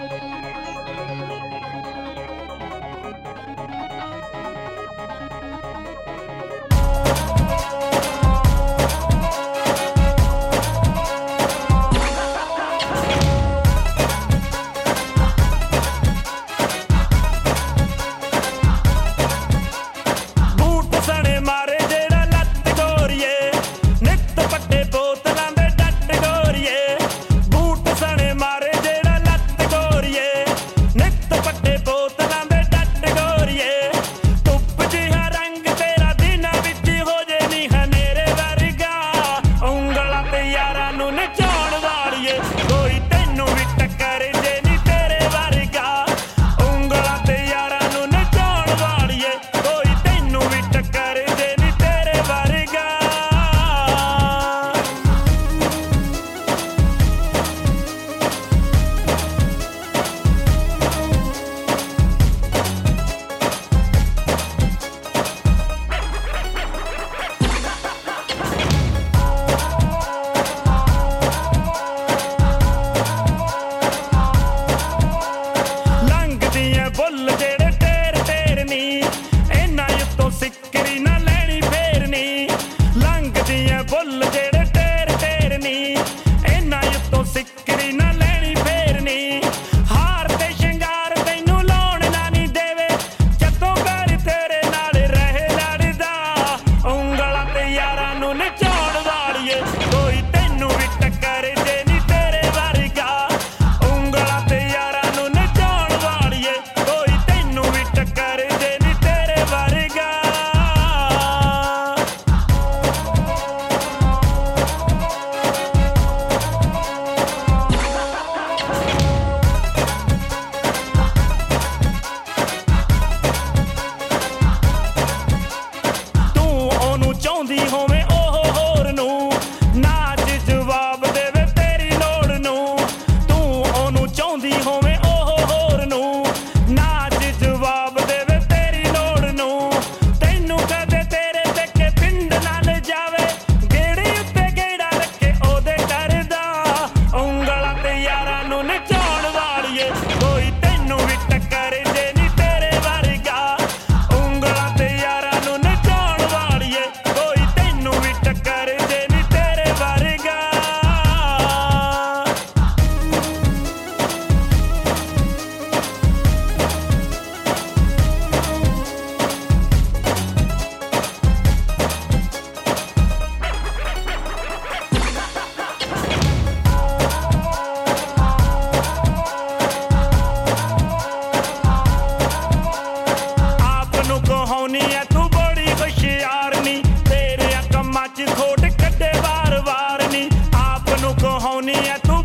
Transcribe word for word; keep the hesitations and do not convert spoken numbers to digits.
ਫੁੱਲ ਜਿਹੜੇ tier tier ਨੀ ਇਹਨਾਂ ਉੱਤੋਂ ਸਿੱਕਰੀ ਨਾ ਲੈਣੀ ਫੇਰ ਨੀ। ਲੰਘਦੀਆਂ ਫੁੱਲ ਜਿਹੜੇ ਟੇਰ ਟੇਰ ਨੀ ਇਹਨਾਂ ਉੱਤੋਂ ਸਿੱਕਰੀ ਨਾ ਲੈਣੀ ਫੇਰ ਨੀ। ਹਾਰ ਤੇ ਸ਼ਿੰਗਾਰ ਤੈਨੂੰ ਲਾਉਣ ਨਾ ਨੀ ਦੇਵੇ ਜਦੋਂ ਘਰ ਤੇਰੇ ਨਾਲ ਰਹੇ ਲੜਦਾ। ਉਂਗਲਾਂ ਤੇ ਯਾਰਾਂ ਨੂੰ ਨਚਾਉਣ ਵਾਲੀਏ ਕੋਈ ਤੈਨੂੰ ਵੀ ਟੱਕਰ ਜੇ ਨੀ ਤੇਰੇ ਵਰਗਾ। ਉਂਗਲਾਂ ਤੇ ਯਾਰਾਂ ਨੂੰ ਨਚਾਉਣ ਵਾਲੀਏ ਕੋਈ ਤੈਨੂੰ ਵੀ ਟੱਕਰ ਜੇ ਨੀ ਤੇਰੇ ਵਰਗਾ। ਤੂੰ ਉਹਨੂੰ ਚਾਹੁੰਦੀ ਹੋਵੇਂ ਉਹ ਹੋਰ ਨੂੰ ਨਾਚ ਜਵਾਬ ਦੇਵੇ ਤੇਰੀ ਲੋੜ ਨੂੰ। ਤੂੰ ਉਹਨੂੰ ਚਾਹੁੰਦੀ ਹੋਵੇਂ ਉਹ ਹੋਰ ਨੂੰ ਨਾਚ ਜਵਾਬ ਦੇਵੇ ਤੇਰੀ ਲੋੜ ਨੂੰ। ਤੈਨੂੰ ਕਦੇ ਤੇਰੇ ਦੇਖੇ ਪਿੰਡ ਨਾਲ ਜਾਵੇ ਗੇੜੇ ਉੱਤੇ ਗੇੜਾ ਰੱਖੇ ਉਹਦੇ ਡਰਦਾ। ਉਂਗਲਾਂ ਤੇ ਯਾਰਾਂ ਨੂੰ ਨਚਾਉਣ ਵਾਲੀਏ ਕੋਈ ਤੈਨੂੰ ਵੀ ਟੱਕਰ ਜੇ ਨੀ ਤੇਰੇ ਵਰਗਾ। ਉਂਗਲਾਂ ਤੇ ਯਾਰਾਂ ਨੂੰ ਨਚਾਉਣ ਵਾਲੀਏ ਕੋਈ ਤੈਨੂੰ ਵੀ ਟੱਕਰ ਜੇ ਨੀ ਤੇਰੇ ਵਰਗਾ। ਆਪ ਨੂੰ ਕਹਾਉਣੀ ਐ ਤੂੰ ਬੜੀ ਹੁਸ਼ਿਆਰ ਨੀ ਤੇਰੇ ਕੰਮਾਂ 'ਚ ਖੋਟ ਕੱਢੇ ਵਾਰ ਵਾਰ ਨੀ। ਆਪ ਨੂੰ ਕਹਾਉਣੀ ਐ ਤੂੰ